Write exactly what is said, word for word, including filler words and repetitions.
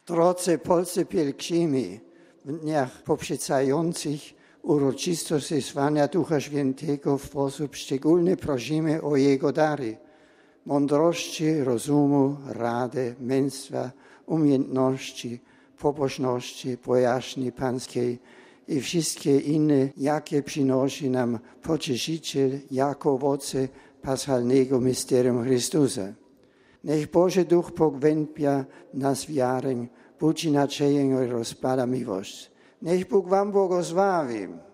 Drodzy polscy pielgrzymi, w dniach poprzedzających uroczystość zesłania Ducha Świętego w sposób szczególny prosimy o Jego dary, mądrości, rozumu, rady, męstwa, umiejętności, pobożności, bojaźni Pańskiej i wszystkie inne, jakie przynosi nam Pocieszyciel jako owoce paschalnego mysterium Chrystusa. Niech Boży Duch pogłębia nas wiarę, budzi nadzieję i rozpala miłość. Niech Bóg wam błogosławi.